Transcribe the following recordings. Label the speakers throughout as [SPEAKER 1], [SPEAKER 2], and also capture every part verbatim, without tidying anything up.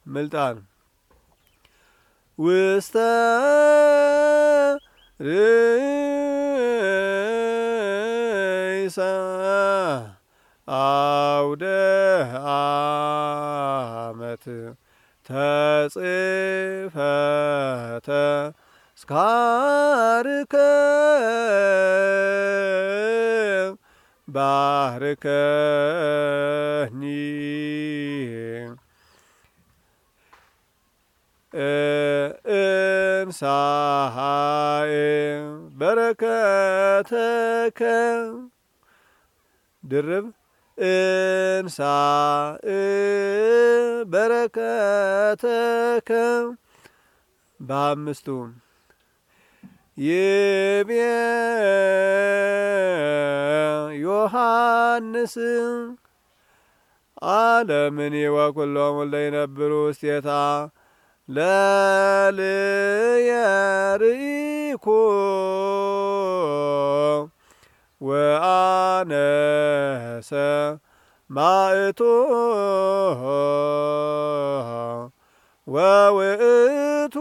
[SPEAKER 1] ምልጣን ውስተ ርእሰ አውደ ዓመት ተጽፈተ ስካርከ ባርከኒ እንሳኤ በረከተከ ድርብ እንሳእ በረከተከ በአምስቱ ይቤ ዮሐንስ ዓለምኒ ወኩሎሙ ለይነብሩ ውስቴታ ለልየ ርኢኩ ወአነሰ ማእቶ ወውእቱ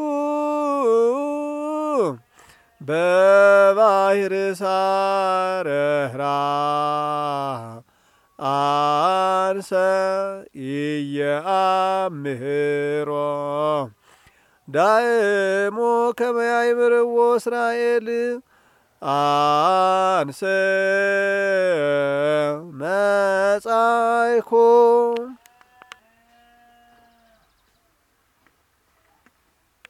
[SPEAKER 1] በባሕር ሳረህራ አንሰ ኢየአምህሮ ዳእሞ ከመ ያእምርዎ እስራኤል አንሰ መጻእኮ